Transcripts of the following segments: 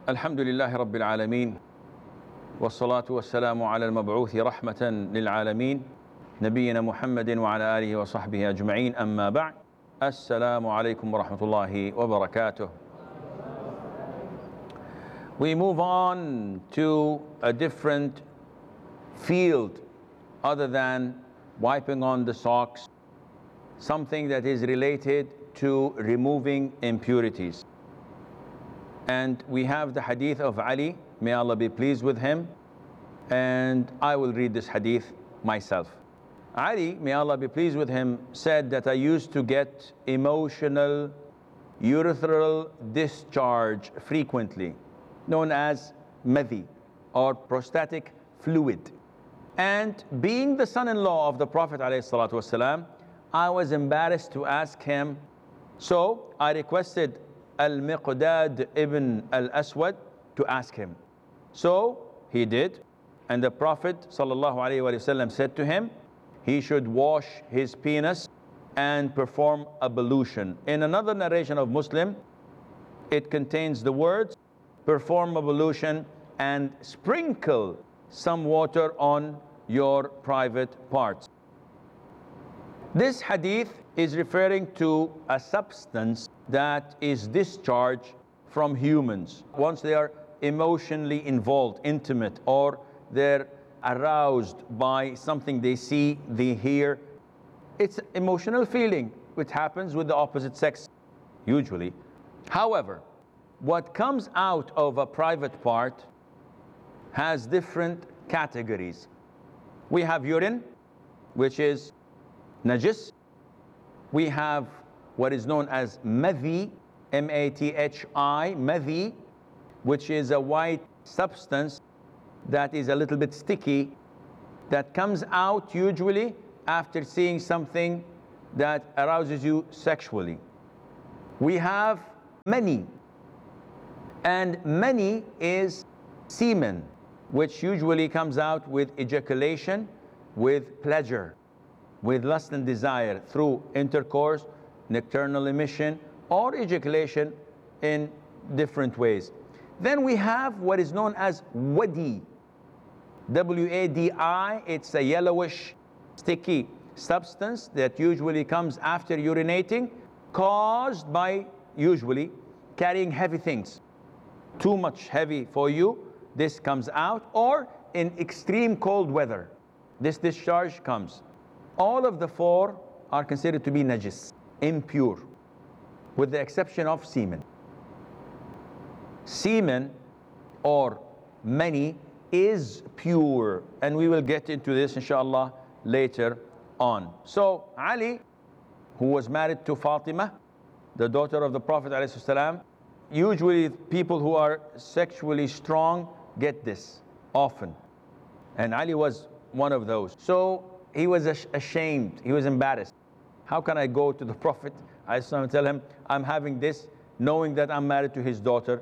الحمد لله رب العالمين والصلاة والسلام على المبعوث رحمة للعالمين نبينا محمد وعلى آله وصحبه أجمعين أما بعد السلام عليكم ورحمة الله وبركاته. We move on to a different field other than wiping on the socks, something that is related to removing impurities. And we have the hadith of Ali, may Allah be pleased with him, and I will read this hadith myself. Ali, may Allah be pleased with him, said that I used to get emotional urethral discharge frequently, known as madhi or prostatic fluid. And being the son-in-law of the Prophet ﷺ, I was embarrassed to ask him, so I requested Al-Miqdad ibn al-Aswad to ask him. So he did, and the Prophet ﷺ said to him, he should wash his penis and perform ablution. In another narration of Muslim, it contains the words, perform ablution and sprinkle some water on your private parts. This hadith is referring to a substance that is discharged from humans once they are emotionally involved, intimate, or they're aroused by something they see, they hear. It's emotional feeling which happens with the opposite sex usually. However, what comes out of a private part has different categories. We have urine, which is najis. We have what is known as madhi, M-A-T-H-I, madhi, which is a white substance that is a little bit sticky, that comes out usually after seeing something that arouses you sexually. We have mani, and mani is semen, which usually comes out with ejaculation, with pleasure, with lust and desire through intercourse, nocturnal emission, or ejaculation in different ways. Then we have what is known as wadi, W-A-D-I. It's a yellowish, sticky substance that usually comes after urinating, caused by usually carrying heavy things. Too much heavy for you, this comes out, or in extreme cold weather, this discharge comes. All of the four are considered to be najis, impure, with the exception of semen. Semen or mani is pure, and we will get into this inshallah later on. So Ali, who was married to Fatima, the daughter of the Prophet ﷺ, usually people who are sexually strong get this often, and Ali was one of those. So he was ashamed, he was embarrassed. How can I go to the Prophet ﷺ and tell him I'm having this, knowing that I'm married to his daughter?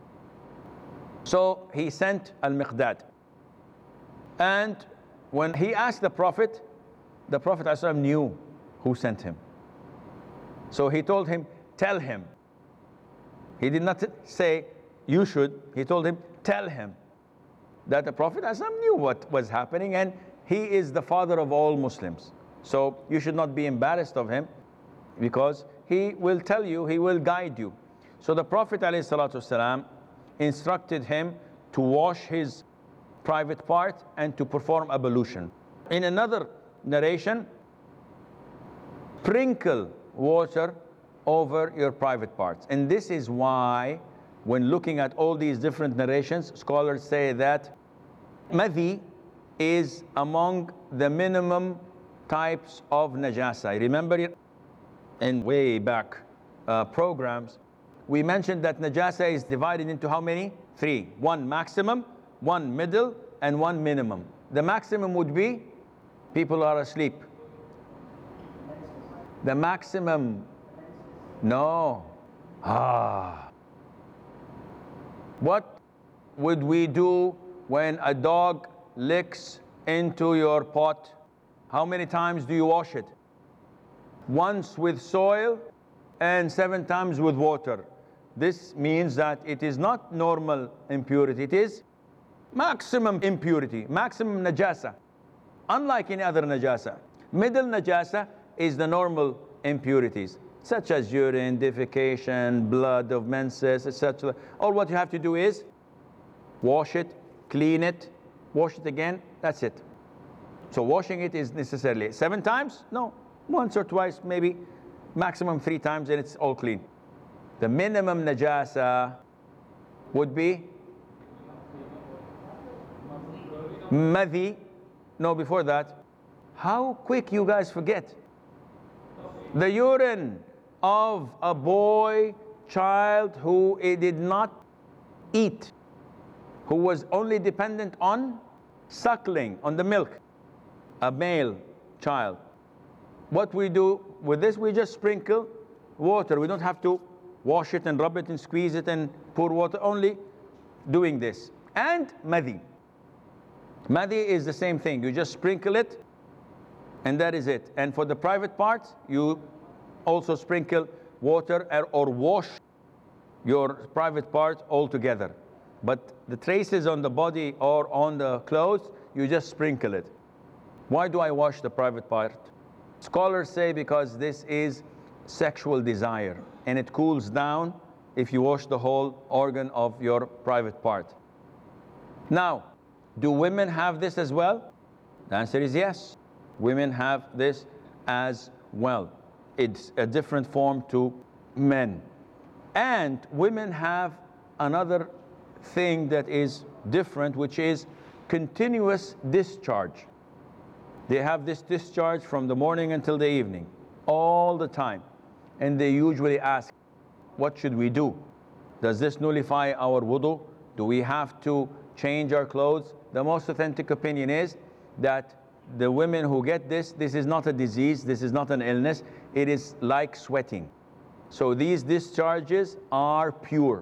So he sent Al-Miqdad, and when he asked the Prophet ﷺ knew who sent him. So he told him, tell him. He did not say you should, he told him, tell him that the Prophet ﷺ knew what was happening, and he is the father of all Muslims. So you should not be embarrassed of him, because he will tell you, he will guide you. So the Prophet ﷺ instructed him to wash his private part and to perform ablution. In another narration, sprinkle water over your private parts. And this is why, when looking at all these different narrations, scholars say that madhi is among the minimum types of najasa. Remember in way back programs, we mentioned that najasa is divided into how many? Three. One maximum, one middle, and one minimum. The maximum would be, people are asleep. The maximum, no. What would we do when a dog licks into your pot? How many times do you wash it? Once with soil and 7 times with water. This means that it is not normal impurity, it is maximum impurity, maximum najasa. Unlike any other najasa. Middle najasa is the normal impurities, such as urine, defecation, blood of menses, etc. All what you have to do is wash it, clean it, wash it again, that's it. So washing it is necessarily 7 times? No, once or twice, maybe maximum 3 times, and it's all clean. The minimum najasa would be madhi. No, before that. How quick you guys forget. The urine of a boy, child who did not eat, who was only dependent on suckling, on the milk, a male child. What we do with this, we just sprinkle water. We don't have to wash it and rub it and squeeze it and pour water, only doing this. And madhi. Madhi is the same thing. You just sprinkle it and that is it. And for the private parts, you also sprinkle water or wash your private part altogether. But the traces on the body or on the clothes, you just sprinkle it. Why do I wash the private part? Scholars say because this is sexual desire and it cools down if you wash the whole organ of your private part. Now, do women have this as well? The answer is yes. Women have this as well. It's a different form to men. And women have another thing that is different, which is continuous discharge. They have this discharge from the morning until the evening, all the time. And they usually ask, what should we do? Does this nullify our wudu? Do we have to change our clothes? The most authentic opinion is that the women who get this is not a disease, this is not an illness, it is like sweating. So these discharges are pure.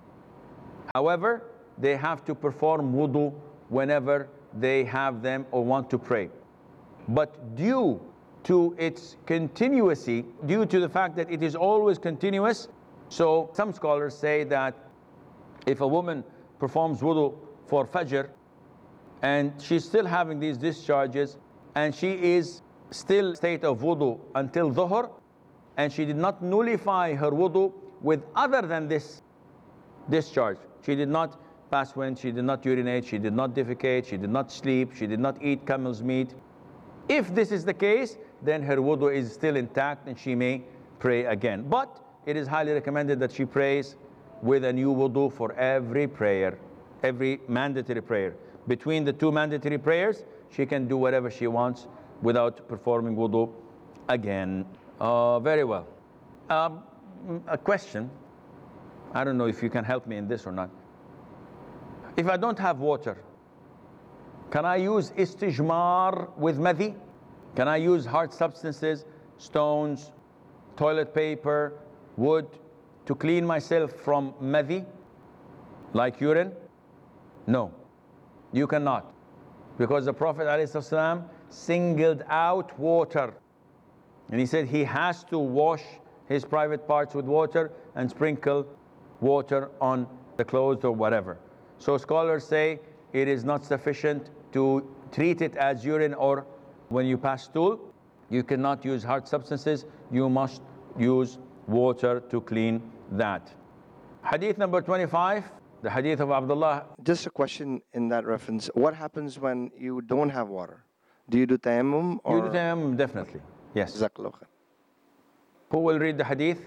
However, they have to perform wudu whenever they have them or want to pray. But due to its continuity, due to the fact that it is always continuous, so some scholars say that if a woman performs wudu for Fajr and she's still having these discharges and she is still in state of wudu until Dhuhr and she did not nullify her wudu with other than this discharge, she did not pass wind, she did not urinate, she did not defecate, she did not sleep, she did not eat camel's meat. If this is the case, then her wudu is still intact and she may pray again. But it is highly recommended that she prays with a new wudu for every prayer, every mandatory prayer. Between the 2 mandatory prayers, she can do whatever she wants without performing wudu again. Very well. A question. I don't know if you can help me in this or not. If I don't have water, can I use istijmar with madhi? Can I use hard substances, stones, toilet paper, wood to clean myself from madhi, like urine? No, you cannot. Because the Prophet ﷺ singled out water. And he said he has to wash his private parts with water and sprinkle water on the clothes or whatever. So scholars say it is not sufficient to treat it as urine, or when you pass stool, you cannot use hard substances, you must use water to clean that. Hadith number 25, the hadith of Abdullah. Just a question in that reference. What happens when you don't have water? Do you do tayammum? Or? You do tayammum, definitely. Yes. Jazakallah khair. Who will read the hadith?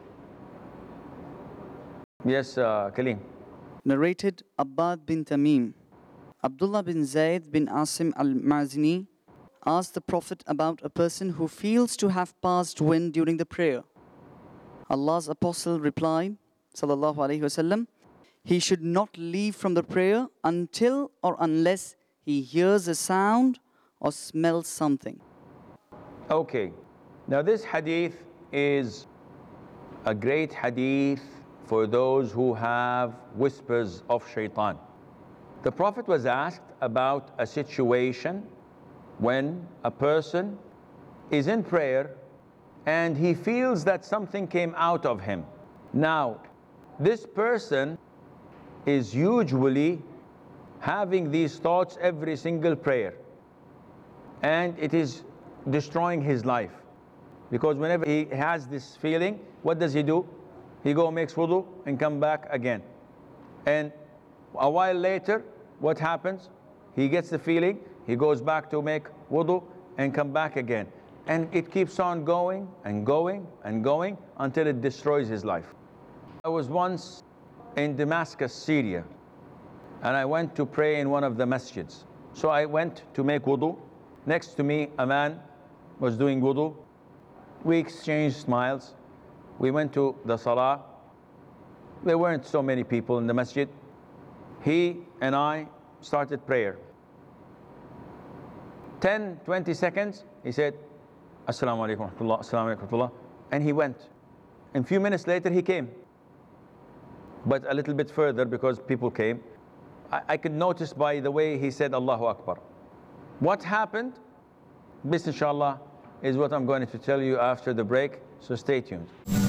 Yes, Kaleem. Narrated Abbad bin Tamim. Abdullah bin Zayd bin Asim al-Mazini asked the Prophet about a person who feels to have passed wind during the prayer. Allah's Apostle replied, Sallallahu Alaihi Wasallam, he should not leave from the prayer until or unless he hears a sound or smells something. Okay, now this hadith is a great hadith for those who have whispers of shaitan. The Prophet was asked about a situation when a person is in prayer and he feels that something came out of him. Now, This person is usually having these thoughts every single prayer, and it is destroying his life. Because whenever he has this feeling, what does he do? He makes wudu and come back again. And a while later, what happens? He gets the feeling, he goes back to make wudu and come back again. And it keeps on going and going and going until it destroys his life. I was once in Damascus, Syria, and I went to pray in one of the masjids. So I went to make wudu. Next to me, a man was doing wudu. We exchanged smiles. We went to the salah. There weren't so many people in the masjid. He and I started prayer. 10, 20 seconds, he said, Assalamu alaikum wa rahmatullah, Assalamu alaikum wa rahmatullah, and he went. And a few minutes later, he came. But a little bit further, because people came, I could notice by the way he said Allahu Akbar. What happened? This, inshallah, is what I'm going to tell you after the break, so stay tuned.